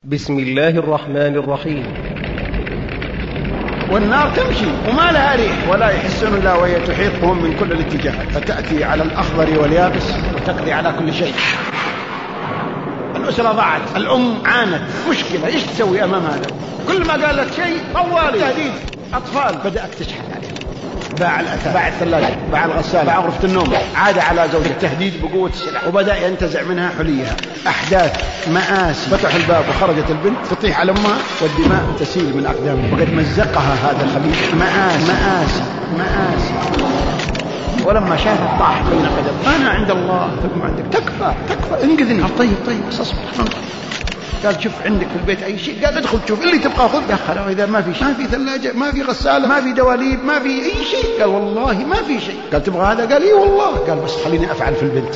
بسم الله الرحمن الرحيم. والنار تمشي وما لها ريح ولا يحسون إلا وهي تحيطهم من كل الاتجاهات، فتأتي على الأخضر واليابس وتقضي على كل شيء. الأسرة ضاعت، الأم عانت، مشكلة، إيش تسوي أمام هذا؟ كل ما قالت شيء طوالي تهديد. أطفال بدأت تشحن عليه، باع الأثاث، باع الثلاجة، باع الغسالة، باع غرفة النوم، عاد على زوجته التهديد بقوة السلاح، وبدأ ينتزع منها حليها. أحداث، مآسي. فتح الباب وخرجت البنت تطيح على أمها والدماء تسيل من أقدامها، وقد مزقها هذا الخبيث. مآسي مآسي مآسي. ولما شافت طاح بين قدم، أنا عند الله ثم عندك، تكفى انقذني. طيب بس اصبر. قال شوف عندك في البيت أي شيء؟ قال ادخل شوف اللي تبقى خذ. دخل، إذا ما في شيء، ما في ثلاجة، ما في غسالة، ما في دواليب، ما في أي شيء. قال والله ما في شيء. قال تبغى هذا؟ قال إيه والله. قال بس خليني أفعل في البنت.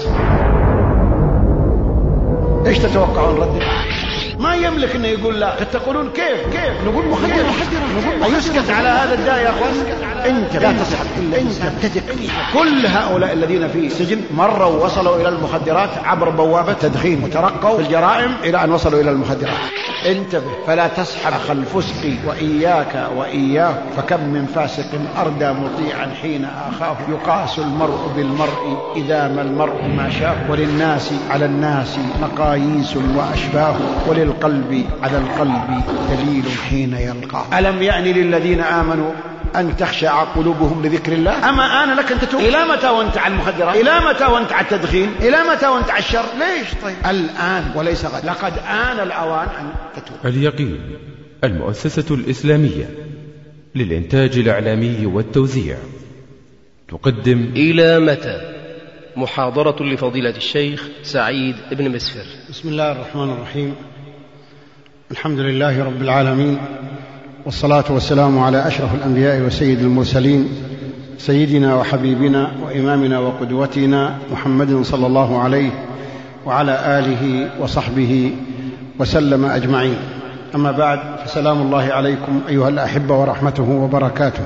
إيش تتوقعون رد؟ ما يملك انه يقول لا. تقولون كيف نقول مخدرة. يسكت على هذا الداء يا اخوان. انت لا تصحب الا انت تثق. كل هؤلاء الذين في السجن مروا وصلوا الى المخدرات عبر بوابة تدخين، وترقوا في الجرائم الى ان وصلوا الى المخدرات. انتبه فلا تصحب اخ الفسق، واياه فكم من فاسق اردى مطيعا حين اخاف. يقاس المرء بالمرء اذا ما المرء ما شاف، وللناس على الناس مقاييس واشباه، وللقلب على القلب دليل حين يلقاه. ألم يعني للذين آمنوا أن تخشع قلوبهم لذكر الله؟ أما آن لك أن تتوب. إلى متى وانت على المخدرات؟ إلى متى وانت على التدخين؟ إلى متى وانت على الشر؟ ليش طيب؟ الآن وليس غد. لقد آن الأوان أن تتوب. اليقين، المؤسسة الإسلامية للإنتاج الإعلامي والتوزيع، تقدم إلى متى؟ محاضرة لفضيلة الشيخ سعيد بن مسفر. بسم الله الرحمن الرحيم. الحمد لله رب العالمين، والصلاة والسلام على أشرف الأنبياء وسيد المرسلين، سيدنا وحبيبنا وإمامنا وقدوتنا محمد صلى الله عليه وعلى آله وصحبه وسلم أجمعين. أما بعد، فسلام الله عليكم أيها الأحبة ورحمته وبركاته.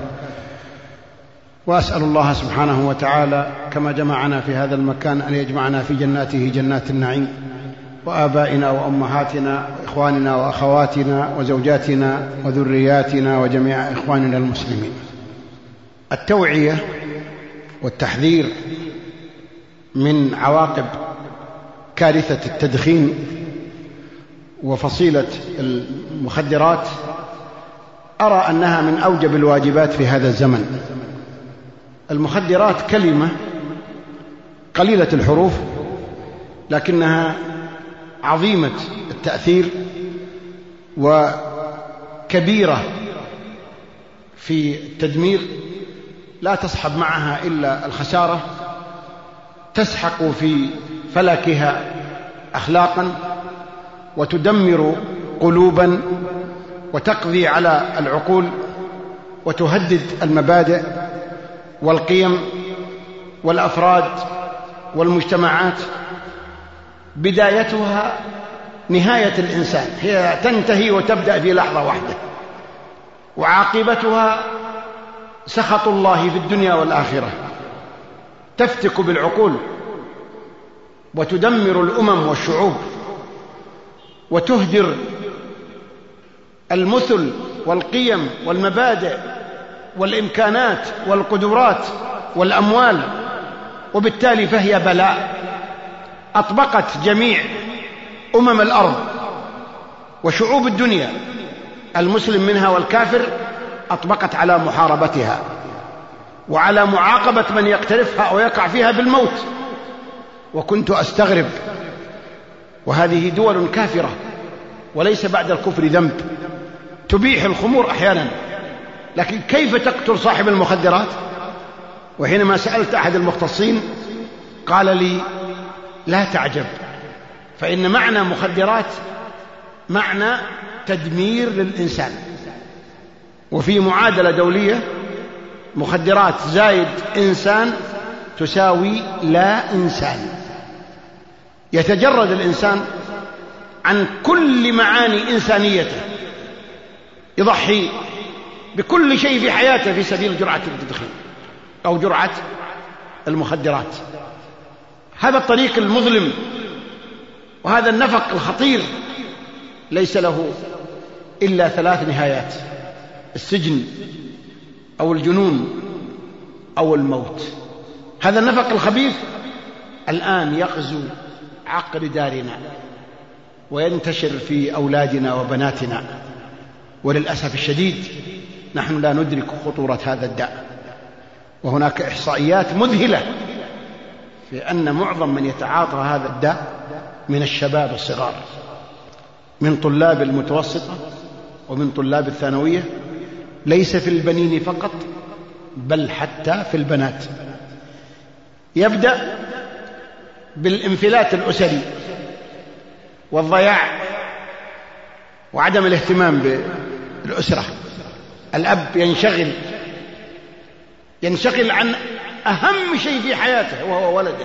وأسأل الله سبحانه وتعالى كما جمعنا في هذا المكان أن يجمعنا في جناته جنات النعيم، وآبائنا وأمهاتنا وإخواننا وأخواتنا وزوجاتنا وذرياتنا وجميع إخواننا المسلمين. التوعية والتحذير من عواقب كارثة التدخين وفصيلة المخدرات أرى أنها من أوجب الواجبات في هذا الزمن. المخدرات كلمة قليلة الحروف لكنها عظيمة التأثير وكبيرة في التدمير، لا تصحب معها إلا الخسارة، تسحق في فلكها أخلاقا، وتدمر قلوبا، وتقضي على العقول، وتهدد المبادئ والقيم والأفراد والمجتمعات. بدايتها نهاية الإنسان، هي تنتهي وتبدأ في لحظة واحدة، وعاقبتها سخط الله في الدنيا والآخرة. تفتك بالعقول وتدمر الأمم والشعوب، وتهدر المثل والقيم والمبادئ والإمكانات والقدرات والأموال، وبالتالي فهي بلاء أطبقت جميع أمم الأرض وشعوب الدنيا، المسلم منها والكافر، أطبقت على محاربتها وعلى معاقبة من يقترفها ويقع فيها بالموت. وكنت أستغرب، وهذه دول كافرة وليس بعد الكفر ذنب، تبيح الخمور أحيانا، لكن كيف تقتل صاحب المخدرات؟ وحينما سألت أحد المختصين قال لي لا تعجب، فإن معنى مخدرات معنى تدمير للإنسان. وفي معادلة دولية مخدرات زائد إنسان تساوي لا إنسان. يتجرد الإنسان عن كل معاني إنسانيته، يضحي بكل شيء في حياته في سبيل جرعة التدخين أو جرعة المخدرات. هذا الطريق المظلم وهذا النفق الخطير ليس له إلا 3 نهايات: السجن أو الجنون أو الموت. هذا النفق الخبيث الآن يغزو عقر دارنا وينتشر في أولادنا وبناتنا، وللأسف الشديد نحن لا ندرك خطورة هذا الداء. وهناك إحصائيات مذهلة في أن معظم من يتعاطى هذا الداء من الشباب الصغار، من طلاب المتوسطة ومن طلاب الثانوية، ليس في البنين فقط بل حتى في البنات. يبدأ بالانفلات الأسري والضياع وعدم الاهتمام بالأسرة. الأب ينشغل عن أهم شيء في حياته وهو ولده،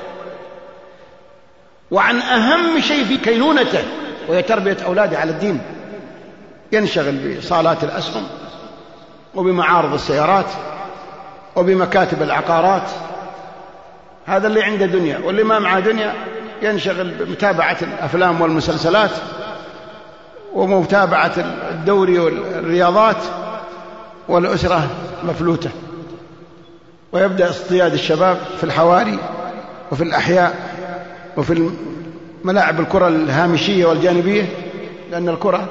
وعن أهم شيء في كينونته وهي تربية أولاده على الدين. ينشغل بصالات الأسهم وبمعارض السيارات وبمكاتب العقارات. هذا اللي عنده دنيا، واللي ما معه دنيا ينشغل بمتابعة الأفلام والمسلسلات ومتابعة الدوري والرياضات، والأسرة مفلوتة. ويبدأ اصطياد الشباب في الحواري وفي الأحياء وفي ملاعب الكرة الهامشية والجانبية، لأن الكرة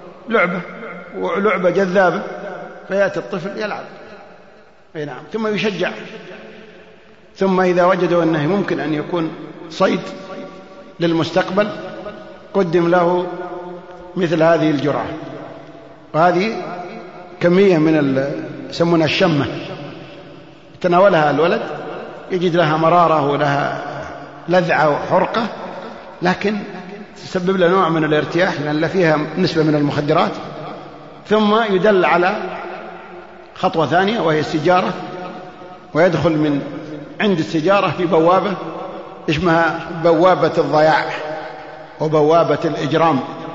لعبة جذابة، فيأتي الطفل يلعب. نعم. ثم يشجع، ثم إذا وجدوا أنه ممكن أن يكون صيد للمستقبل قدم له مثل هذه الجرعة. وهذه كمية من يسمونها الشمة، يتناولها الولد يجد لها مرارة ولها لذعة وحرقة، لكن تسبب له نوع من الارتياح لأن فيها نسبة من المخدرات. ثم يدل على خطوة ثانية وهي السيجارة، ويدخل من عند السيجارة في بوابة اسمها بوابة الضياع وبوابة الإجرام.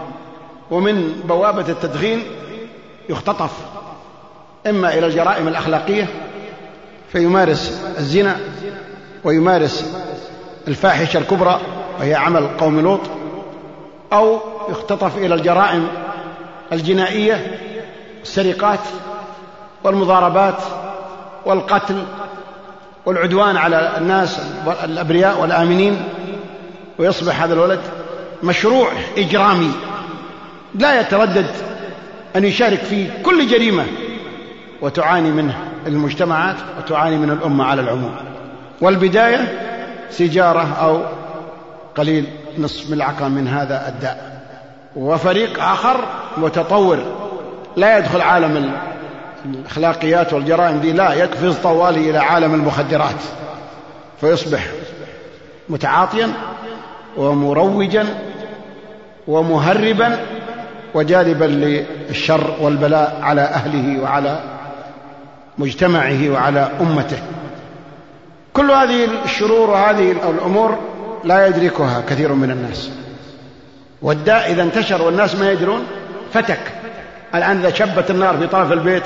ومن بوابة التدخين يختطف إما إلى الجرائم الأخلاقية فيمارس الزنا ويمارس الفاحشة الكبرى وهي عمل قوم لوط، أو يختطف إلى الجرائم الجنائية، السرقات والمضاربات والقتل والعدوان على الناس الأبرياء والآمنين. ويصبح هذا الولد مشروع إجرامي لا يتردد أن يشارك في كل جريمة، وتعاني منه المجتمعات وتعاني من الأمة على العموم. والبداية سيجارة أو قليل نصف ملعقة من هذا الداء. وفريق آخر متطور لا يدخل عالم الأخلاقيات والجرائم دي، لا، يقفز طوالي إلى عالم المخدرات، فيصبح متعاطيا ومروجا ومهربا وجالبا للشر والبلاء على أهله وعلى مجتمعه وعلى أمته. كل هذه الشرور وهذه الأمور لا يدركها كثير من الناس. والداء إذا انتشر والناس ما يدرون فتك. الآن إذا شبت النار في طرف البيت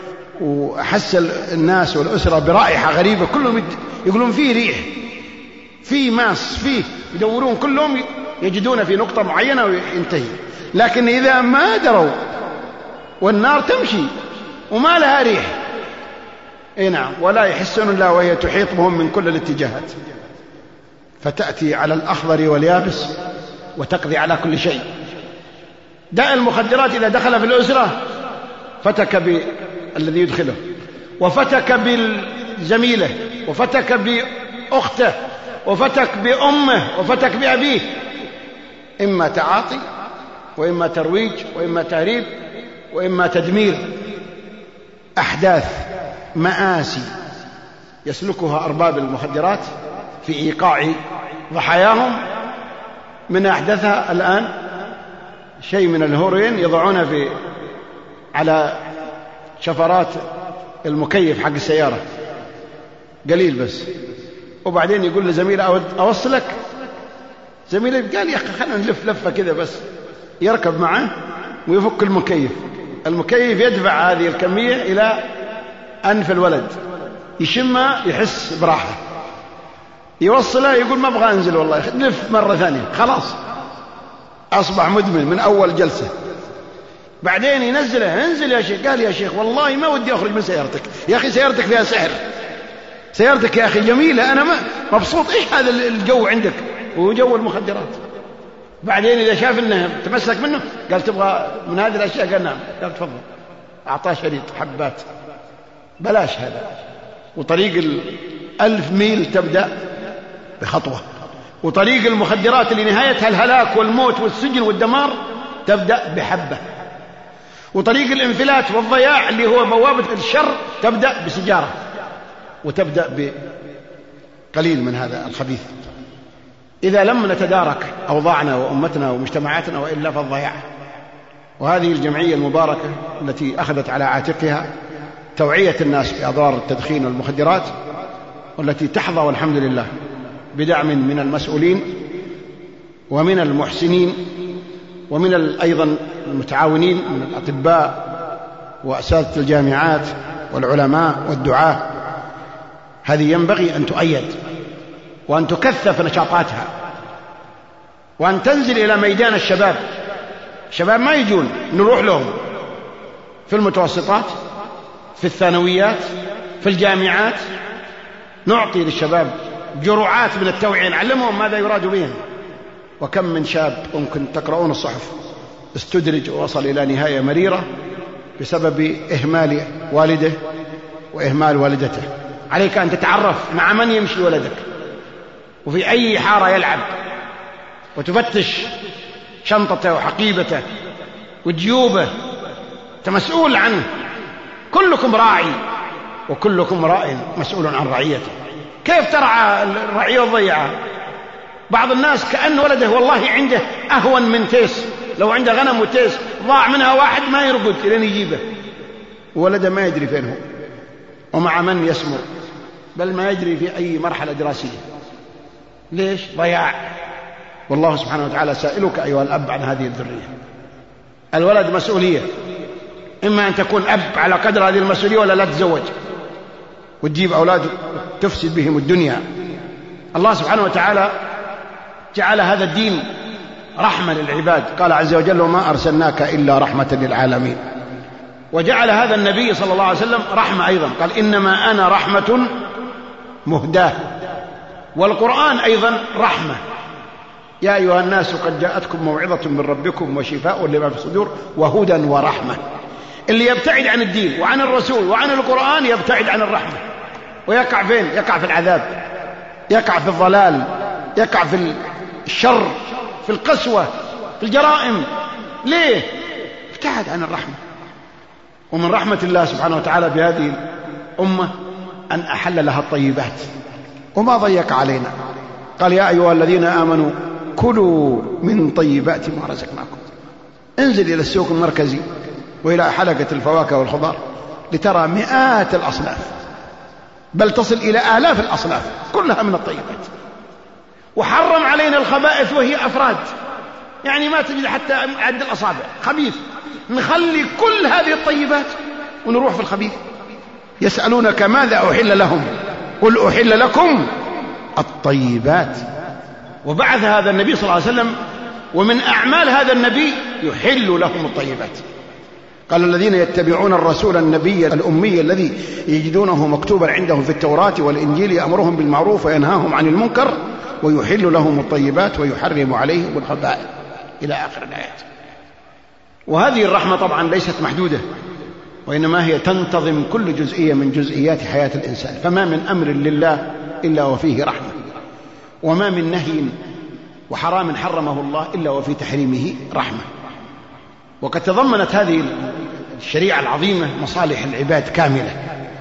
وحس الناس والأسرة برائحة غريبة، كلهم يقولون فيه ريح، فيه ماس، فيه، يدورون كلهم يجدون في نقطة معينة وينتهي. لكن إذا ما دروا والنار تمشي وما لها ريح، نعم، ولا يحسون الله وهي تحيط بهم من كل الاتجاهات، فتأتي على الأخضر واليابس وتقضي على كل شيء. داء المخدرات إذا دخل في الأسرة فتك بالذي يدخله، وفتك بالزميلة، وفتك بأخته، وفتك بأمه، وفتك بأبيه. إما تعاطي وإما ترويج وإما تهريب وإما تدمير. أحداث مآسي يسلكها أرباب المخدرات في إيقاع ضحاياهم. من أحدثها الآن شيء من الهيروين يضعونه على شفرات المكيف حق السيارة قليل بس، وبعدين يقول لزميله أوصلك، زميله قال يا أخي خلينا نلف لفة كذا بس، يركب معه ويفك المكيف يدفع هذه الكمية إلى أنف الولد، يشمها يحس براحة، يوصله يقول ما أبغى أنزل والله، نلف مرة ثانية، خلاص أصبح مدمن من أول جلسة. بعدين ينزله: انزل يا شيخ. قال: يا شيخ والله ما ودي أخرج من سيارتك يا أخي، سيارتك فيها سحر، سيارتك يا أخي جميلة، أنا مبسوط. إيش هذا الجو عندك؟ وجو المخدرات. بعدين إذا شاف أنه تمسك منه قال: تبغى من هذه الأشياء؟ قال: نعم. قال: تفضل. أعطاه شريط حبات، بلاش هذا. وطريق 1000 ميل تبدأ بخطوة، وطريق المخدرات اللي نهايتها الهلاك والموت والسجن والدمار تبدأ بحبة، وطريق الانفلات والضياع اللي هو بوابة الشر تبدأ بسجارة، وتبدأ بقليل من هذا الخبيث. إذا لم نتدارك أوضاعنا وأمتنا ومجتمعاتنا وإلا فالضياع. وهذه الجمعية المباركة التي أخذت على عاتقها توعية الناس بأضرار التدخين والمخدرات، والتي تحظى والحمد لله بدعم من المسؤولين ومن المحسنين ومن أيضا المتعاونين من الأطباء وأساتذة الجامعات والعلماء والدعاة. هذه ينبغي أن تؤيد وأن تكثف نشاطاتها، وأن تنزل إلى ميدان الشباب. الشباب ما يجون، نروح لهم في المتوسطات، في الثانويات، في الجامعات، نعطي للشباب جرعات من التوعية، نعلمهم ماذا يراد بهم. وكم من شاب ممكن تقرؤون الصحف استدرج ووصل إلى نهاية مريرة بسبب إهمال والده وإهمال والدته. عليك أن تتعرف مع من يمشي ولدك وفي أي حارة يلعب، وتفتش شنطته وحقيبته وجيوبه، أنت مسؤول عنه. كلكم راعي وكلكم راء مسؤول عن رعيته. كيف ترعى الرعية الضيعة؟ بعض الناس كأن ولده والله عنده أهون من تيس، لو عنده غنم وتيس ضاع منها واحد ما يرقد إلين يجيبه، وولده ما يدري فين هو ومع من يسمر، بل ما يدري في أي مرحلة دراسية. ليش؟ ضياع. والله سبحانه وتعالى سائلك أيها الأب عن هذه الذرية. الولد مسؤولية، إما أن تكون أب على قدر هذه المسؤولية ولا لا تتزوج وتجيب أولاد تفسد بهم الدنيا. الله سبحانه وتعالى جعل هذا الدين رحمة للعباد، قال عز وجل: وما أرسلناك إلا رحمة للعالمين. وجعل هذا النبي صلى الله عليه وسلم رحمة أيضا، قال: إنما أنا رحمة مهداة. والقرآن أيضا رحمة: يا أيها الناس قد جاءتكم موعظة من ربكم وشفاء لما في الصدور وهدى ورحمة. اللي يبتعد عن الدين وعن الرسول وعن القرآن يبتعد عن الرحمة، ويقع فين؟ يقع في العذاب، يقع في الضلال، يقع في الشر، في القسوة، في الجرائم. ليه؟ ابتعد عن الرحمة. ومن رحمة الله سبحانه وتعالى بهذه الأمة أن أحل لها الطيبات وما ضيق علينا. قال: يا أيها الذين آمنوا كلوا من طيبات ما رزقناكم. انزل إلى السوق المركزي وإلى حلقة الفواكه والخضار لترى مئات الأصناف، بل تصل إلى آلاف الأصناف كلها من الطيبات. وحرم علينا الخبائث وهي أفراد، يعني ما تجد حتى عد الأصابع خبيث. نخلي كل هذه الطيبات ونروح في الخبيث. يسألونك ماذا أحل لهم قل أحل لكم الطيبات. وبعث هذا النبي صلى الله عليه وسلم، ومن أعمال هذا النبي يحل لهم الطيبات. قال: الذين يتبعون الرسول النبي الأمي الذي يجدونه مكتوبا عندهم في التوراة والإنجيل يأمرهم بالمعروف وينهاهم عن المنكر ويحل لهم الطيبات ويحرم عليهم الخبائث، إلى آخر الآيات. وهذه الرحمة طبعا ليست محدودة، وإنما هي تنتظم كل جزئية من جزئيات حياة الإنسان. فما من أمر لله إلا وفيه رحمة، وما من نهي وحرام حرمه الله إلا وفي تحريمه رحمة. وقد تضمنت هذه الشريعة العظيمة مصالح العباد كاملة،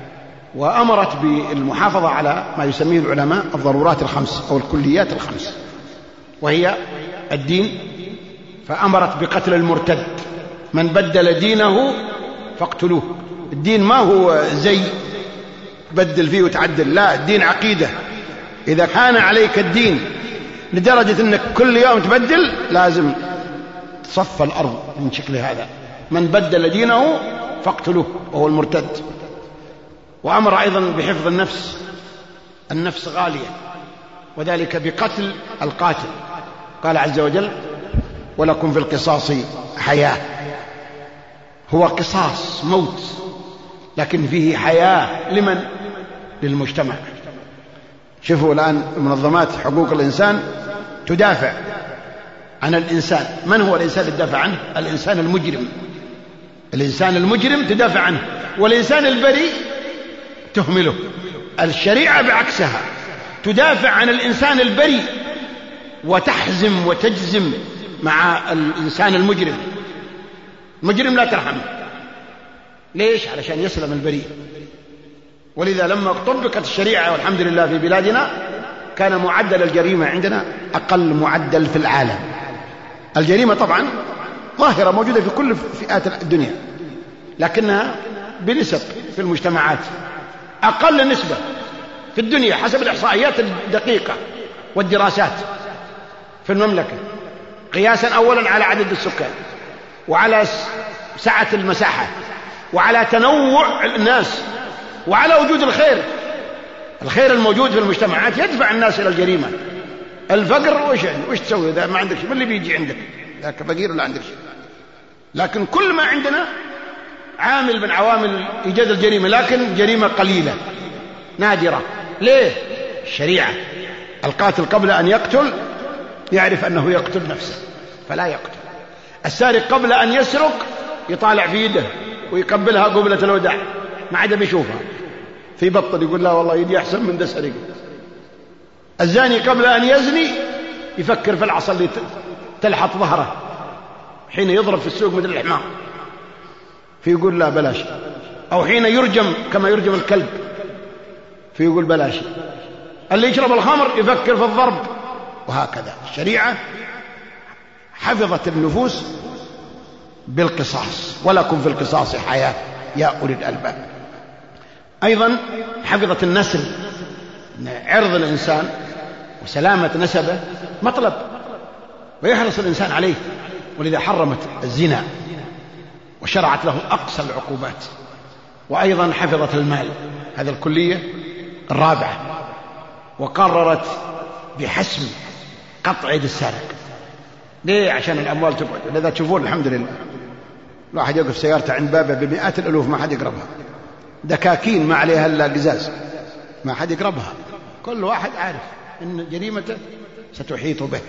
وأمرت بالمحافظة على ما يسميه العلماء الضرورات الخمس أو الكليات الخمس، وهي الدين. فأمرت بقتل المرتد، من بدل دينه فاقتلوه. الدين ما هو زي بدل فيه وتعدل، لا، الدين عقيدة. إذا كان عليك الدين لدرجة أنك كل يوم تبدل، لازم تصفى الأرض من شكل هذا. من بدل دينه فاقتلوه وهو المرتد. وأمر أيضا بحفظ النفس، النفس غالية، وذلك بقتل القاتل. قال عز وجل: ولكم في القصاص حياة. هو قصاص موت، لكن فيه حياة لمن؟ للمجتمع. شوفوا الآن منظمات حقوق الإنسان تدافع عن الإنسان. من هو الإنسان اللي تدافع عنه؟ الإنسان المجرم. الإنسان المجرم تدافع عنه، والإنسان البريء تهمله. الشريعة بعكسها تدافع عن الإنسان البريء وتحزم وتجزم مع الإنسان المجرم. المجرم لا ترحمه. ليش؟ علشان يسلم البريء. ولذا لما طبقت الشريعة والحمد لله في بلادنا كان معدل الجريمة عندنا أقل معدل في العالم. الجريمة طبعا ظاهرة موجودة في كل فئات الدنيا، لكنها بنسب في المجتمعات. أقل نسبة في الدنيا حسب الإحصائيات الدقيقة والدراسات في المملكة، قياسا أولا على عدد السكان، وعلى سعة المساحة، وعلى تنوع الناس، وعلى وجود الخير. الخير الموجود في المجتمعات يدفع الناس إلى الجريمة. الفقر وش تسوي إذا ما عندك شيء؟ من اللي بيجي عندك؟ ذاك فقير ولا عندك شيء؟ لكن كل ما عندنا عامل من عوامل إيجاد الجريمة، لكن جريمة قليلة نادرة. ليه؟ الشريعة. القاتل قبل أن يقتل يعرف أنه يقتل نفسه فلا يقتل. السارق قبل أن يسرق يطالع في يده ويقبلها قبلة الوداع، ما عاد بيشوفها، في بطل يقول لا والله يدي أحسن من ده سرق. الزاني قبل أن يزني يفكر في العصا اللي تلحط ظهره حين يضرب في السوق مثل الحمار، فيقول لا بلاش. أو حين يرجم كما يرجم الكلب فيقول بلاش. اللي يشرب الخمر يفكر في الضرب، وهكذا. الشريعة حفظت النفوس بالقصاص، ولكم في القصاص حياة يا أولي الألباب. أيضا حفظت النسل، عرض الإنسان وسلامة نسبه مطلب ويحرص الإنسان عليه، ولذا حرمت الزنا وشرعت له أقصى العقوبات. وأيضا حفظت المال، هذه الكلية الرابعة، وقررت بحسم قطع يد السارق. ليه؟ عشان الأموال تبعد. لذا تشوفون الحمد لله الواحد يوقف سيارته عند بابه بمئات الألوف ما حد يقربها، دكاكين ما عليها إلا قزاز ما حد يقربها. كل واحد عارف أن جريمته ستحيط به،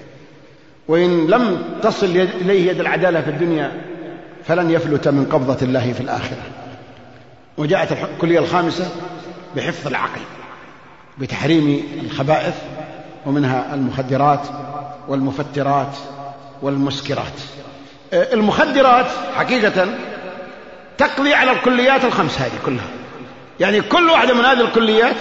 وإن لم تصل إليه يد العدالة في الدنيا فلن يفلت من قبضة الله في الآخرة. وجاءت الكلية الخامسة بحفظ العقل، بتحريم الخبائث، ومنها المخدرات والمفترات والمسكرات. المخدرات حقيقة تقضي على الكليات الخمس هذه كلها، يعني كل واحدة من هذه الكليات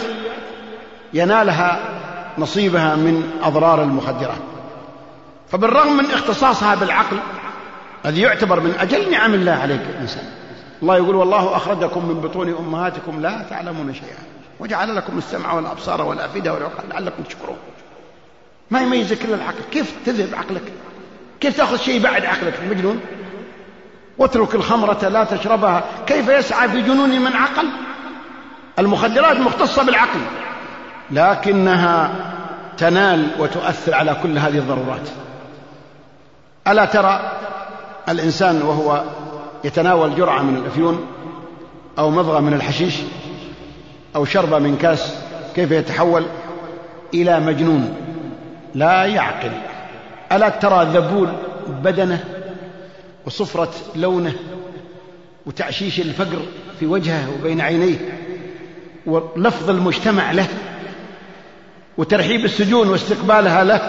ينالها نصيبها من أضرار المخدرات. فبالرغم من اختصاصها بالعقل الذي يعتبر من أجل نعم الله عليك الإنسان، الله يقول والله أخرجكم من بطون أمهاتكم لا تعلمون شيئا وجعل لكم السمع والأبصار والأفئدة والعقل لعلكم تشكرون. ما يميزك إلا العقل. كيف تذهب عقلك؟ كيف تأخذ شيء بعد عقلك؟ المجنون. واترك الخمرة لا تشربها، كيف يسعى في جنون من عقل؟ المخدرات مختصة بالعقل، لكنها تنال وتؤثر على كل هذه الضرورات. ألا ترى الإنسان وهو يتناول جرعة من الأفيون أو مضغة من الحشيش أو شربة من كاس كيف يتحول إلى مجنون لا يعقل؟ ألا ترى ذبول بدنه وصفرة لونه وتعشيش الفقر في وجهه وبين عينيه ولفظ المجتمع له وترحيب السجون واستقبالها له،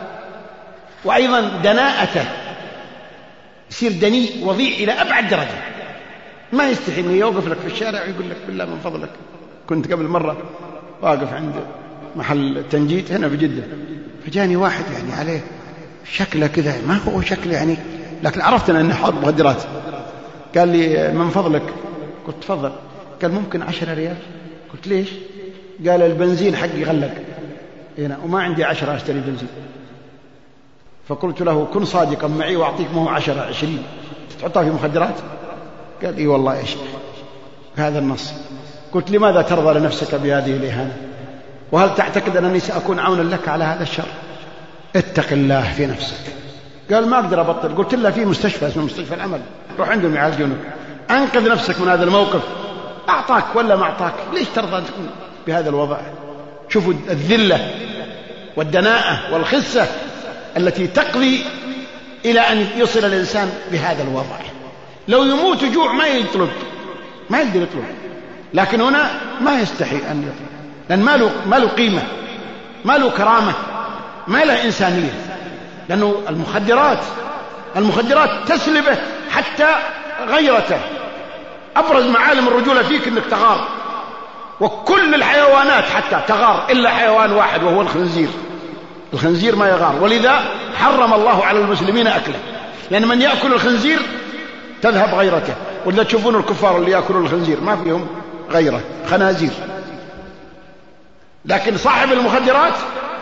وأيضا دناءته، يصير دنيء وضيع إلى أبعد درجة. ما يستحي أن يوقف لك في الشارع ويقول لك بالله من فضلك. كنت قبل مرة واقف عند محل تنجيد هنا في جدة، فجاني واحد يعني عليه شكله كذا، ما هو شكله يعني، لكن عرفت أنه حاط مخدرات. قال لي من فضلك؟ قلت تفضل. قال ممكن 10 ريال؟ قلت ليش؟ قال البنزين حقي غلق هنا وما عندي 10 أشتري بنزين. فقلت له كن صادقا معي وأعطيك ما هو 10 20 تحطها في مخدرات؟ قال إي والله يا شيخ هذا النص. قلت لماذا ترضى لنفسك بهذه الإهانة؟ وهل تعتقد أنني سأكون عونا لك على هذا الشر؟ اتق الله في نفسك. قال ما أقدر أبطل. قلت له في مستشفى اسمه مستشفى العمل روح عندهم يعالجونك، أنقذ نفسك من هذا الموقف. أعطاك ولا ما أعطاك، ليش ترضى أن تكون بهذا الوضع؟ شوفوا الذلة والدناءة والخسة التي تقضي إلى أن يصل الإنسان بهذا الوضع. لو يموت جوع ما يطلب، ما يقدر يطلب، لكن هنا ما يستحي أن يطلب، لأن ما له قيمة، ما له كرامة، ما له إنسانية. لأنه المخدرات تسلبه حتى غيرته. أبرز معالم الرجولة فيك أنك تغار، وكل الحيوانات حتى تغار إلا حيوان واحد وهو الخنزير. الخنزير ما يغار، ولذا حرم الله على المسلمين أكله، لأن من يأكل الخنزير تذهب غيرته. ولذا تشوفون الكفار اللي يأكلون الخنزير ما فيهم غيره، خنازير. لكن صاحب المخدرات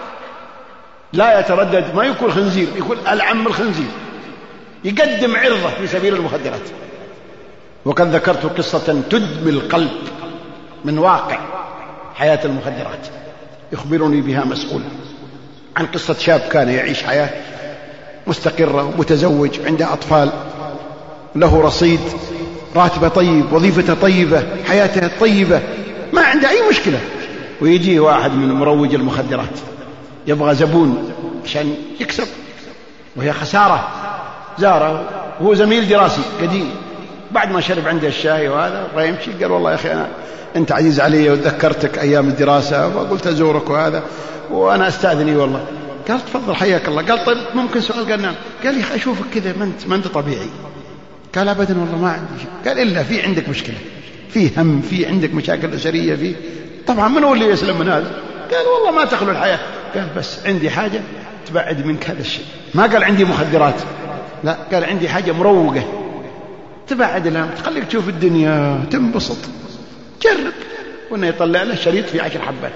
لا يتردد، ما يأكل خنزير، يقول العم الخنزير، يقدم عرضه في سبيل المخدرات. وقد ذكرت قصة تدمي القلب من واقع حياة المخدرات، يخبرني بها مسؤول، عن قصة شاب كان يعيش حياة مستقرة ومتزوج، عنده أطفال، له رصيد، راتبه طيب، وظيفته طيبة، حياته طيبة، ما عنده أي مشكلة. ويجي واحد من مروج المخدرات يبغى زبون عشان يكسب، وهي خسارة. زاره وهو زميل دراسي قديم، بعد ما شرب عنده الشاي وهذا بغى يمشي، قال والله يا أخي أنت عزيز علي وتذكرتك أيام الدراسة وقلت أزورك وهذا، وأنا أستأذني والله. قال تفضل حياك الله. قال طيب ممكن سؤال؟ قال نعم. قال يا أخي أشوفك كذا ما أنت طبيعي. قال أبدا والله ما عندي شيء. قال إلا في عندك مشكلة، في هم، في عندك مشاكل أسرية، في طبعا من هو اللي يسلم من هذا؟ قال والله ما تخلو الحياة. قال بس عندي حاجة تبعد منك هذا الشيء. ما قال عندي مخدرات، لا، قال عندي حاجة مروقة تبعد لها، تخليك تشوف الدنيا تنبسط، جرب. وإنه يطلع له شريط فيه 10 حبات.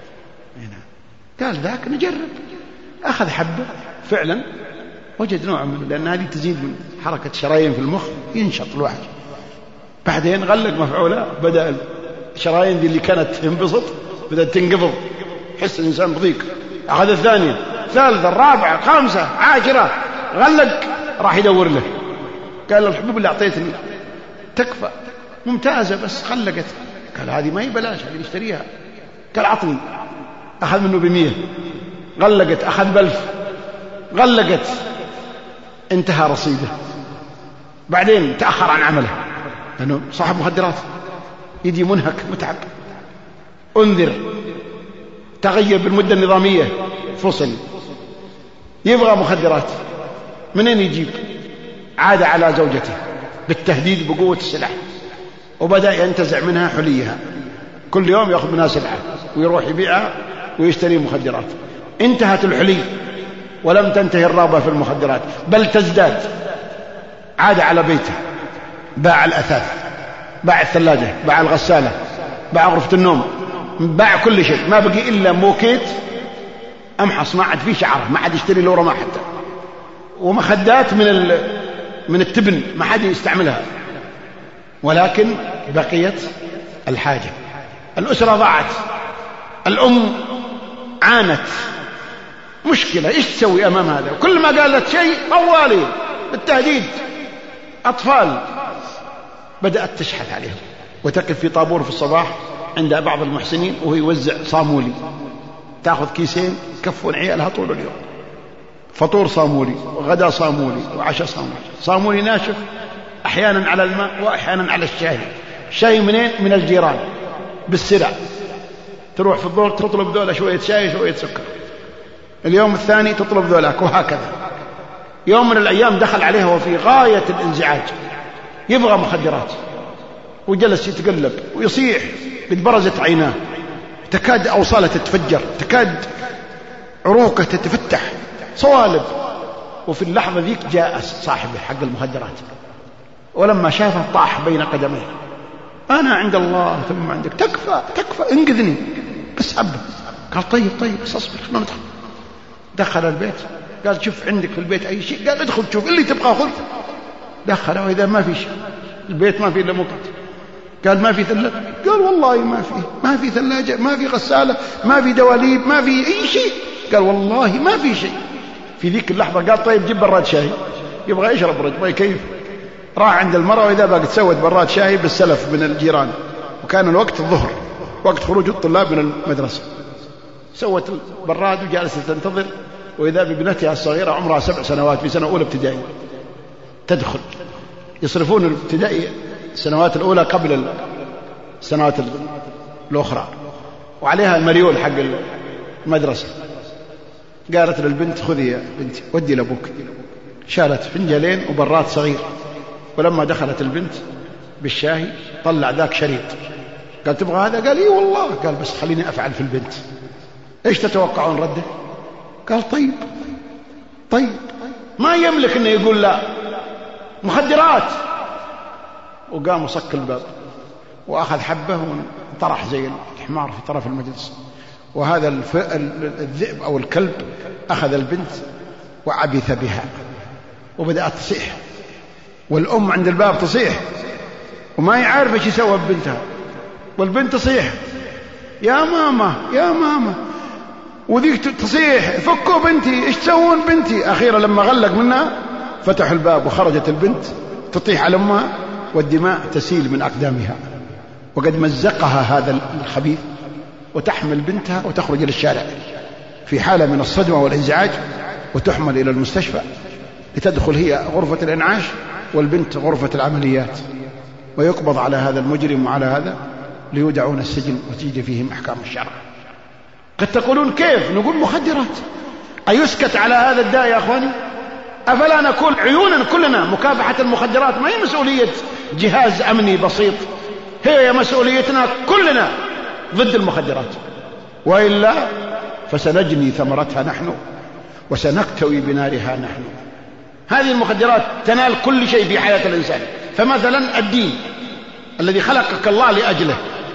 قال ذاك نجرب. أخذ حبة، فعلا وجد نوع منه، لأن هذه تزيد من حركة شرايين في المخ، ينشط الواحد. بعدين غلق مفعولة، بدأ الشرايين دي اللي كانت تنبسط بدأت تنقبض، حس الإنسان بضيق. أخذ الثانية، ثالثة، الرابعة، خامسة، 10، غلق، راح يدور له. قال الحبوب اللي أعطيتني تكفى، ممتازة، بس خلقت. قال هذه ما هي بلاش، هذه نشتريها. قال عطني. أخذ منه ب100، غلقت، أخذ ب1000، غلقت، انتهى رصيده. بعدين تأخر عن عمله، لأنه صاحب مخدرات، يدي منهك متعب، انذر، تغير بالمدة النظامية، فصل، يبغى مخدرات، منين يجيب؟ عاد على زوجته بالتهديد بقوة السلاح، وبدأ ينتزع منها حليها، كل يوم يأخذ منها سلعة ويروح يبيعها ويشتري مخدرات. انتهت الحلي ولم تنتهي الرغبة في المخدرات، بل تزداد. عاد على بيته، باع الأثاث، باع الثلاجة، باع الغسالة، باع غرفة النوم، باع كل شيء، ما بقي إلا موكيت أمحص، ما عاد فيه شعره، ما عاد يشتري له رماح حتى، ومخدات من التبن ما حد يستعملها. ولكن بقيت الحاجة، الأسرة ضاعت، الأم عانت، مشكلة، إيش تسوي أمام هذا؟ كل ما قالت شيء طوالي بالتهديد. أطفال بدأت تشحث عليهم، وتقف في طابور في الصباح عند بعض المحسنين وهو يوزع صامولي، تأخذ كيسين كفون عيالها طول اليوم، فطور صامولي، وغدا صامولي، وعشاء صامولي، صامولي ناشف أحيانا على الماء وأحيانا على الشاي. شاي منين؟ من الجيران بالسرع، تروح في الظهر تطلب ذولا شوية شاي شوية سكر، اليوم الثاني تطلب ذولاك، وهكذا. يوم من الأيام دخل عليها وفي غاية الانزعاج، يبغى مخدرات، وجلس يتقلب ويصيح، قد برزت عيناه، تكاد أوصاله تتفجر، تكاد عروقه تتفتح، صوالب. وفي اللحظة ذيك جاء صاحبه حق المخدرات، ولما شافه طاح بين قدميه، أنا عند الله ثم عندك، تكفى انقذني بس حبه. قال طيب بس أصبر، ما ندخل. دخل البيت، قال شوف عندك في البيت أي شيء؟ قال ادخل شوف اللي تبغاه خذ. دخل، وإذا ما في شيء، البيت ما فيه إلا موقت. قال ما في ثلاجة؟ قال والله ما في ثلاجة، ما في غسالة، ما في دواليب، ما في أي شيء. قال والله ما في شيء. في ذيك اللحظة قال طيب جيب براد شاي، يبغى يشرب براد، يبغى يكيف. راح عند المرأة وإذا بقى تسوت براد شاي بالسلف من الجيران، وكان الوقت الظهر وقت خروج الطلاب من المدرسة. سوت البراد وجالسة تنتظر، وإذا بابنتها الصغيرة عمرها 7 سنوات في سنة أولى ابتدائي تدخل. يصرفون الابتدائي السنوات الأولى قبل السنوات الأخرى، وعليها المريول حق المدرسة. قالت للبنت خذي يا بنتي ودي لأبوك. شالت فنجلين وبراد صغير، ولما دخلت البنت بالشاي طلع ذاك شريط. قال تبغى هذا؟ قال إيه والله. قال بس خليني أفعل في البنت. إيش تتوقعون رده؟ قال طيب ما يملك إنه يقول لا، مخدرات. وقام وصك الباب وأخذ حبة وطرح زي الحمار في طرف المجلس. وهذا الذئب أو الكلب أخذ البنت وعبث بها، وبدأت تصيح، والأم عند الباب تصيح وما يعرف ايش يسوي ببنتها، والبنت تصيح يا ماما يا ماما، وذيك تصيح فكوا بنتي ايش تسوون بنتي. أخيرا لما غلق منها فتحوا الباب وخرجت البنت تطيح على أمها والدماء تسيل من أقدامها، وقد مزقها هذا الخبيث، وتحمل بنتها وتخرج إلى الشارع في حالة من الصدمة والإنزعاج، وتحمل إلى المستشفى لتدخل هي غرفة الإنعاش والبنت غرفة العمليات، ويقبض على هذا المجرم وعلى هذا ليودعون السجن وتجري فيهم أحكام الشرع. قد تقولون كيف؟ نقول مخدرات. أيسكت على هذا الداء يا أخواني؟ أفلا نكون عيونا كلنا؟ مكافحة المخدرات ما هي مسؤولية جهاز أمني بسيط، هي مسؤوليتنا كلنا ضد المخدرات، وإلا فسنجني ثمرتها نحن وسنكتوي بنارها نحن. هذه المخدرات تنال كل شيء في حياة الإنسان. فمثلا الدين الذي خلقك الله لأجله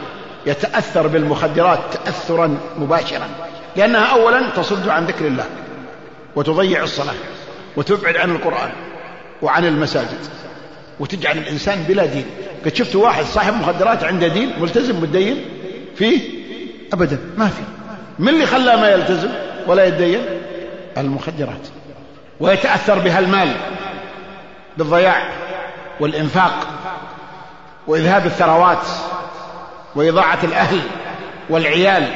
يتأثر بالمخدرات تأثرا مباشرا، لأنها أولا تصد عن ذكر الله وتضيع الصلاة وتبعد عن القرآن وعن المساجد وتجعل الإنسان بلا دين. قد شفت واحد صاحب مخدرات عنده دين ملتزم متدين فيه؟ أبدا ما في. من اللي خلاه ما يلتزم ولا يتدين؟ المخدرات. ويتأثر بها المال بالضياع والإنفاق وإذهاب الثروات وإضاعة الأهل والعيال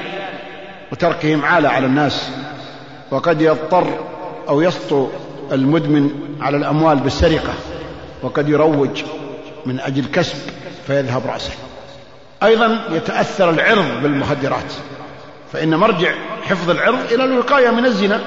وتركهم عالة على الناس. وقد يضطر أو يسطو المدمن على الأموال بالسرقة، وقد يروج من أجل كسب فيذهب رأسه. أيضا يتأثر العرض بالمخدرات، فإن مرجع حفظ العرض إلى الوقاية من الزنا.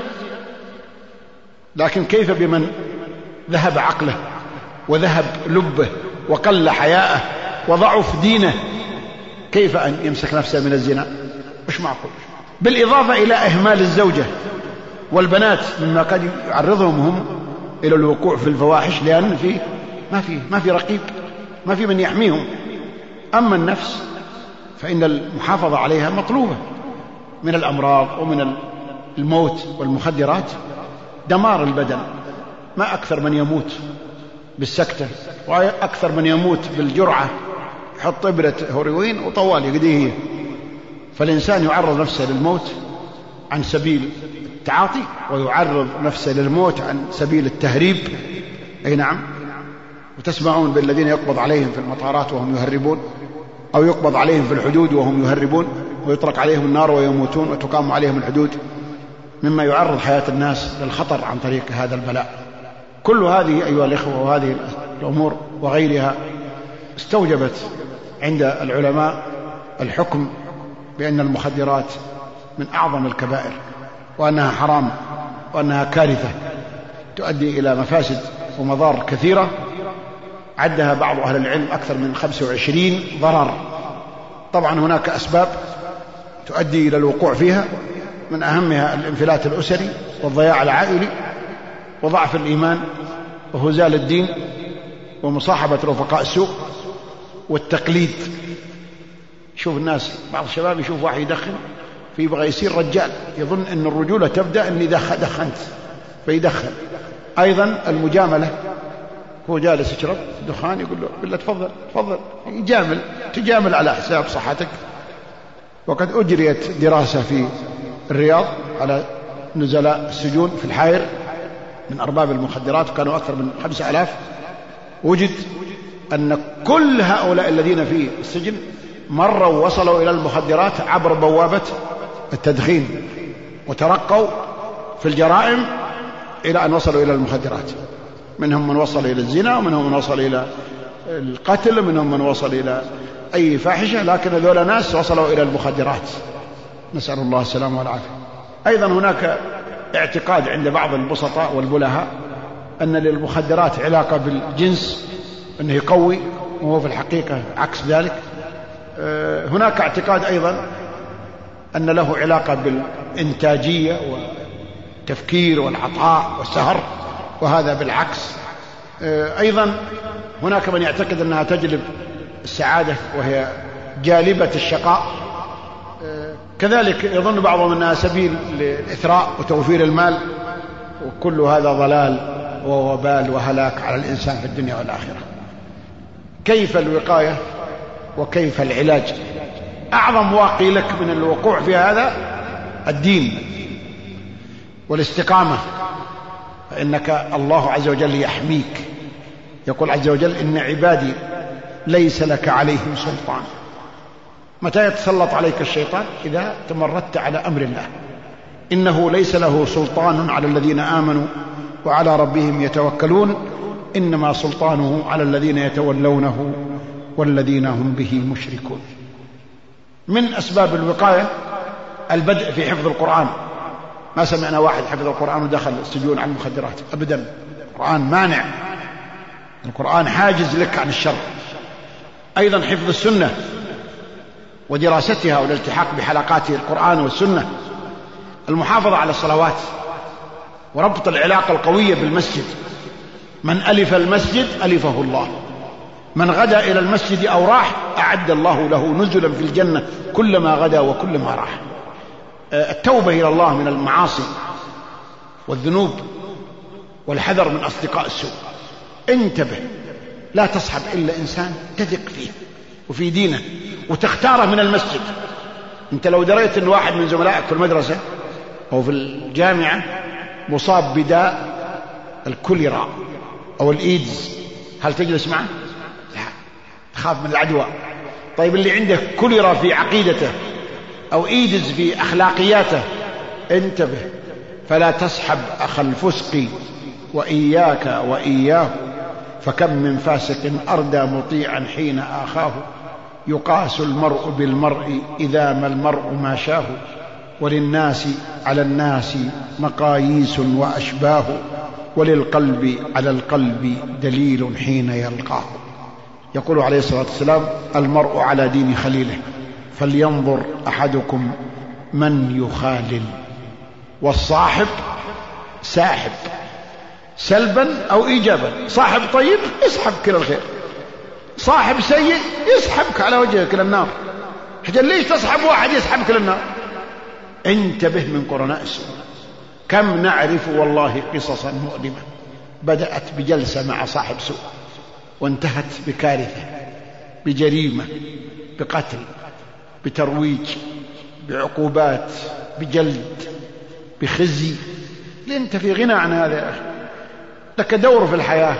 لكن كيف بمن ذهب عقله وذهب لبه وقل حياءه وضعف دينه؟ كيف أن يمسك نفسه من الزنا؟ مش معقول. بالإضافة إلى إهمال الزوجة والبنات مما قد يعرضهم هم إلى الوقوع في الفواحش، لأن ما في رقيب، ما في من يحميهم. أما النفس فإن المحافظة عليها مطلوبة من الأمراض ومن الموت. والمخدرات دمار البدن. ما أكثر من يموت بالسكتة، وأكثر من يموت بالجرعة، يحط إبرة هيروين وطوال يقضيه. فالإنسان يعرض نفسه للموت عن سبيل التعاطي، ويعرض نفسه للموت عن سبيل التهريب. أي نعم. وتسمعون بالذين يقبض عليهم في المطارات وهم يهربون، أو يقبض عليهم في الحدود وهم يهربون، ويطلق عليهم النار ويموتون وتقام عليهم الحدود، مما يعرض حياة الناس للخطر عن طريق هذا البلاء. كل هذه أيها الإخوة وهذه الأمور وغيرها استوجبت عند العلماء الحكم بأن المخدرات من أعظم الكبائر، وأنها حرام، وأنها كارثة تؤدي إلى مفاسد ومضار كثيرة عدها بعض أهل العلم أكثر من 25 ضرر. طبعا هناك أسباب تؤدي إلى الوقوع فيها، من أهمها الانفلات الأسري والضياع العائلي وضعف الإيمان وهزال الدين ومصاحبة رفقاء السوء والتقليد. شوف الناس، بعض الشباب يشوف واحد يدخن فيبغى يصير رجال، يظن أن الرجولة تبدأ أني دخنت فيدخن. أيضا المجاملة، هو جالس يشرب دخان يقول له بالله تفضل تفضل، تجامل على حساب صحتك. وقد أجريت دراسة في الرياض على نزلاء السجون في الحائر من أرباب المخدرات، كانوا أكثر من 5000، وجد أن كل هؤلاء الذين في السجن مروا وصلوا إلى المخدرات عبر بوابة التدخين، وترقوا في الجرائم إلى أن وصلوا إلى المخدرات. منهم من وصل إلى الزنا، ومنهم من وصل إلى القتل، ومنهم من وصل إلى أي فاحشة، لكن هذول ناس وصلوا إلى المخدرات، نسأل الله السلامة والعافية. أيضا هناك اعتقاد عند بعض البسطاء والبلهاء أن للمخدرات علاقة بالجنس، أنه يقوي، وهو في الحقيقة عكس ذلك. هناك اعتقاد أيضا أن له علاقة بالإنتاجية والتفكير والعطاء والسهر، وهذا بالعكس. أيضا هناك من يعتقد أنها تجلب السعادة وهي جالبة الشقاء. كذلك يظن بعضهم أنها سبيل للإثراء وتوفير المال، وكل هذا ضلال ووبال وهلاك على الإنسان في الدنيا والآخرة. كيف الوقاية وكيف العلاج؟ أعظم واقي لك من الوقوع في هذا الدين والاستقامة، فإنك الله عز وجل يحميك. يقول عز وجل: إن عبادي ليس لك عليهم سلطان. متى يتسلط عليك الشيطان؟ إذا تمردت على أمر الله. إنه ليس له سلطان على الذين آمنوا وعلى ربهم يتوكلون، إنما سلطانه على الذين يتولونه والذين هم به مشركون. من أسباب الوقاية البدء في حفظ القرآن. ما سمعنا واحد حفظ القرآن ودخل السجون عن المخدرات أبدا. القرآن مانع، القرآن حاجز لك عن الشر. أيضا حفظ السنة ودراستها والالتحاق بحلقات القرآن والسنة. المحافظة على الصلوات وربط العلاقة القوية بالمسجد. من ألف المسجد ألفه الله. من غدا إلى المسجد أو راح أعد الله له نزلا في الجنة كلما غدا وكلما راح. التوبة إلى الله من المعاصي والذنوب والحذر من أصدقاء السوء. انتبه، لا تصحب إلا إنسان تثق فيه وفي دينه وتختاره من المسجد. انت لو دريت ان واحد من زملائك في المدرسة او في الجامعة مصاب بداء الكوليرا او الايدز، هل تجلس معه؟ لا، تخاف من العدوى. طيب اللي عنده كوليرا في عقيدته او ايدز في اخلاقياته، انتبه، فلا تصحب اخ الفسق واياك واياه، فكم من فاسق اردى مطيعا حين اخاه. يقاس المرء بالمرء إذا ما المرء ما شاه، وللناس على الناس مقاييس وأشباه، وللقلب على القلب دليل حين يلقاه. يقول عليه الصلاة والسلام: المرء على دين خليله، فلينظر أحدكم من يخالل. والصاحب ساحب سلبا أو إيجابا. صاحب طيب يسحب كل الخير، صاحب سيء يسحبك على وجهك إلى النار. حجل ليش تصحب واحد يسحبك إلى النار؟ انتبه من قرناء السوء. كم نعرف والله قصصا مؤلمة بدأت بجلسة مع صاحب سوء وانتهت بكارثة، بجريمة، بقتل، بترويج، بعقوبات، بجلد، بخزي. انت في غنى عن هذا يا أخي. لك دور في الحياة،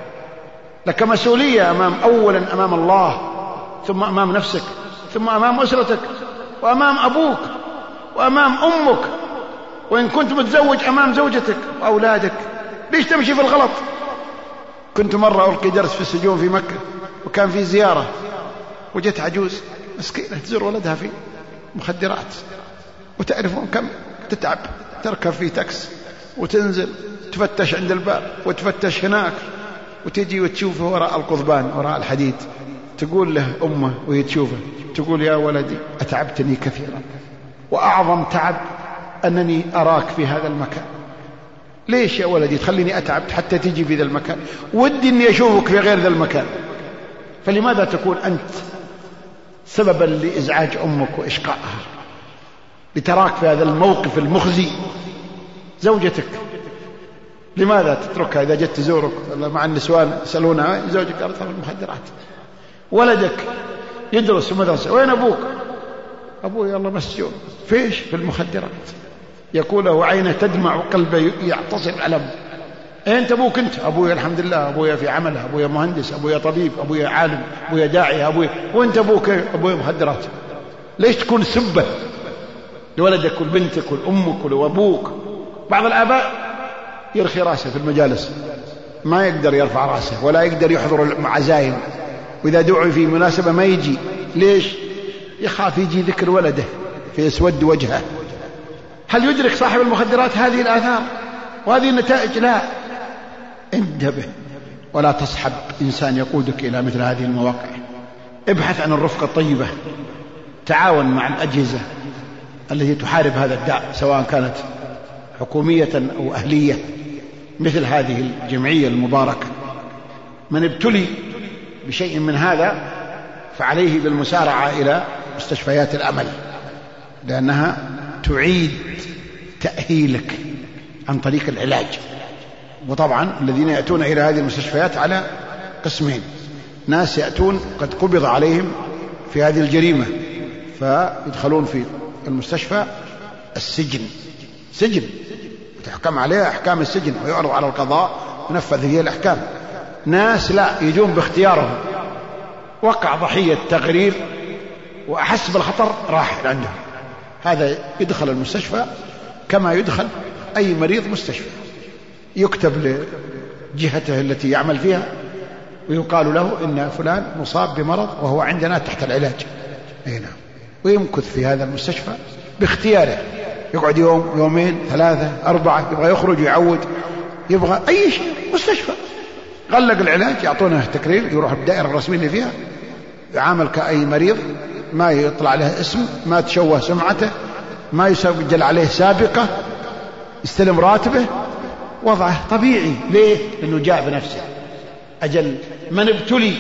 لك مسؤولية أولا أمام الله، ثم أمام نفسك، ثم أمام أسرتك، وأمام أبوك، وأمام أمك، وإن كنت متزوج أمام زوجتك وأولادك. ليش تمشي في الغلط؟ كنت مرة ألقي درس في السجون في مكة، وكان في زيارة، وجت عجوز مسكينة تزور ولدها في مخدرات، وتعرفون كم تتعب، تركب في تاكس وتنزل تفتش عند الباب وتفتش هناك، وتجي وتشوفه وراء القضبان وراء الحديد. تقول له أمه وهي تشوفه، تقول: يا ولدي أتعبتني كثيرا، وأعظم تعب أنني أراك في هذا المكان. ليش يا ولدي تخليني أتعب حتى تجي في ذا المكان؟ ودي أني أشوفك في غير ذا المكان. فلماذا تكون أنت سببا لإزعاج أمك وإشقائها، لتراك في هذا الموقف المخزي؟ زوجتك لماذا تتركها إذا جت تزورك مع النسوان يسألونها: زوجك؟ قالت: في المخدرات. ولدك يدرس في مدرسة، وين أبوك؟ أبوي الله مسجون. فيش؟ في المخدرات. يقول له: عينه تدمع وقلبه يعتصر ألم. أنت أبوك أنت، أبويا الحمد لله، أبويا في عمله، أبويا مهندس، أبويا طبيب، أبويا عالم، أبويا داعية، وأنت أبوك أبويا مخدرات. ليش تكون سبة لولدك ولبنتك ولأمك ولأبوك؟ بعض الآباء يرخي راسه في المجالس، ما يقدر يرفع راسه ولا يقدر يحضر العزايم، وإذا دعوا في مناسبة ما يجي. ليش؟ يخاف يجي ذكر ولده فيسود وجهه. هل يدرك صاحب المخدرات هذه الآثار وهذه النتائج؟ لا. انتبه ولا تصحب إنسان يقودك إلى مثل هذه المواقع. ابحث عن الرفقة الطيبة، تعاون مع الأجهزة التي تحارب هذا الداء سواء كانت حكومية أو أهلية، مثل هذه الجمعية المباركة. من ابتلي بشيء من هذا فعليه بالمسارعة إلى مستشفيات الأمل، لأنها تعيد تأهيلك عن طريق العلاج. وطبعا الذين يأتون إلى هذه المستشفيات على قسمين: ناس يأتون قد قبض عليهم في هذه الجريمة فيدخلون في المستشفى سجن وتحكم عليه أحكام السجن ويعرض على القضاء ونفذ هي الأحكام. ناس لا، يجون باختيارهم، وقع ضحية تغرير وأحس بالخطر راح عندهم، هذا يدخل المستشفى كما يدخل أي مريض مستشفى، يكتب لجهته التي يعمل فيها ويقال له إن فلان مصاب بمرض وهو عندنا تحت العلاج هنا، ويمكث في هذا المستشفى باختياره، يقعد يوم، يومين، 3، 4، يبغى يخرج يعود، يبغى أي شيء، مستشفى. غلق العلاج، يعطونه تكرير، يروح الدائرة الرسمية اللي فيها، يعامل كأي مريض، ما يطلع له اسم، ما تشوه سمعته، ما يسجل عليه سابقة، يستلم راتبه، وضعه طبيعي. ليه؟ لأنه جاء بنفسه. أجل من ابتلي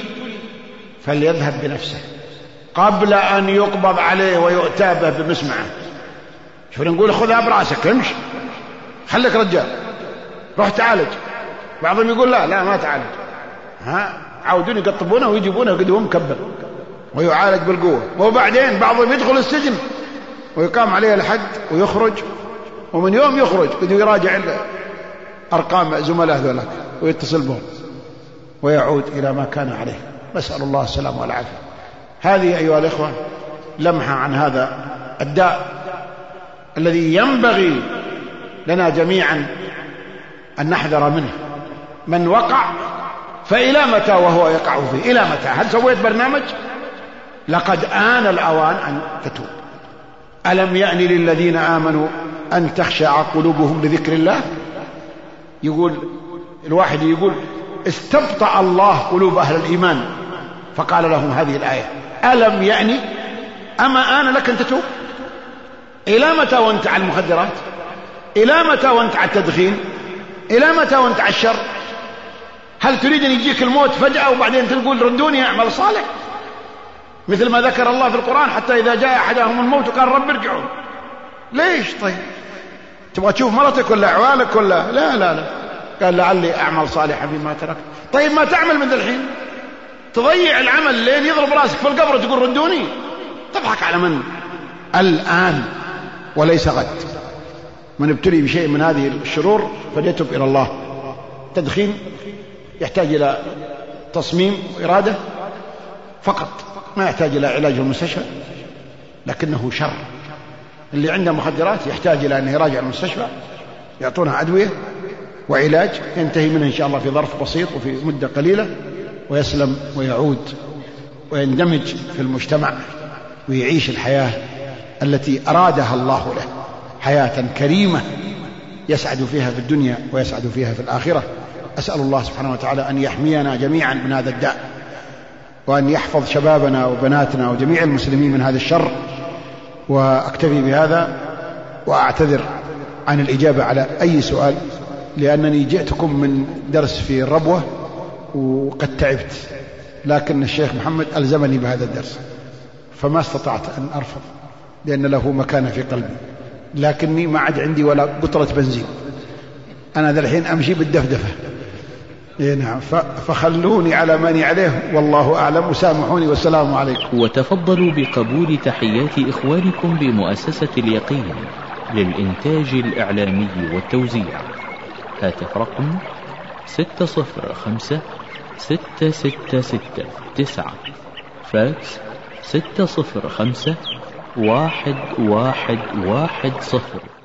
فليذهب بنفسه قبل أن يقبض عليه ويؤتى به بمسمعه. شوف نقول خذها براسك، امشي، خليك رجال، روح تعالج. بعضهم يقول لا ما تعالج، عاودون يقطبونه ويجيبونه قد هو مكبر ويعالج بالقوة. وبعدين بعضهم يدخل السجن ويقام عليه الحد ويخرج، ومن يوم يخرج بده يراجع أرقام زملاء ذولاك ويتصل بهم ويعود إلى ما كان عليه. نسأل الله السلامة والعافية. هذه أيها الإخوة لمحة عن هذا الداء الذي ينبغي لنا جميعا أن نحذر منه. من وقع فإلى متى وهو يقع فيه؟ إلى متى؟ هل سويت برنامج؟ لقد آن الأوان أن تتوب. ألم يأن للذين آمنوا أن تخشع قلوبهم لذكر الله؟ يقول الواحد، يقول استبطأ الله قلوب أهل الإيمان فقال لهم هذه الآية: ألم يعني، أما آن لك أن تتوب؟ إلى متى وانت على المخدرات؟ إلى متى وانت على التدخين؟ إلى متى وانت على الشر؟ هل تريد أن يجيك الموت فجأة وبعدين تقول ردوني أعمل صالح، مثل ما ذكر الله في القرآن حتى إذا جاء أحدهم الموت قال رب ارجعون؟ ليش؟ طيب تبغى تشوف مرتك ولا عوالك ولا لا قال لعلي أعمل صالحا فيما تركت. طيب ما تعمل من الحين؟ تضيع العمل لين يضرب راسك في القبر وتقول ردوني؟ تضحك على من؟ الآن وليس غد. من ابتلي بشيء من هذه الشرور فليتب إلى الله. تدخين يحتاج إلى تصميم وإرادة فقط، ما يحتاج إلى علاج في المستشفى، لكنه شر. اللي عنده مخدرات يحتاج إلى أنه يراجع المستشفى، يعطونها أدوية وعلاج ينتهي منه إن شاء الله في ظرف بسيط وفي مدة قليلة، ويسلم ويعود ويندمج في المجتمع ويعيش الحياة التي أرادها الله له، حياة كريمة يسعد فيها في الدنيا ويسعد فيها في الآخرة. أسأل الله سبحانه وتعالى أن يحمينا جميعا من هذا الداء، وأن يحفظ شبابنا وبناتنا وجميع المسلمين من هذا الشر. وأكتفي بهذا وأعتذر عن الإجابة على أي سؤال، لأنني جئتكم من درس في الربوة وقد تعبت، لكن الشيخ محمد ألزمني بهذا الدرس فما استطعت أن أرفض، لأن له مكانة في قلبي، لكني ما عاد عندي ولا قطرة بنزين، أنا ذا الحين أمشي بالدفدفة. نعم، فخلوني على ماني عليه، والله أعلم، وسامحوني، والسلام عليكم. وتفضلوا بقبول تحيات إخوانكم بمؤسسة اليقين للإنتاج الإعلامي والتوزيع. هاتف رقم 605-666-9. فاكس 605-1110.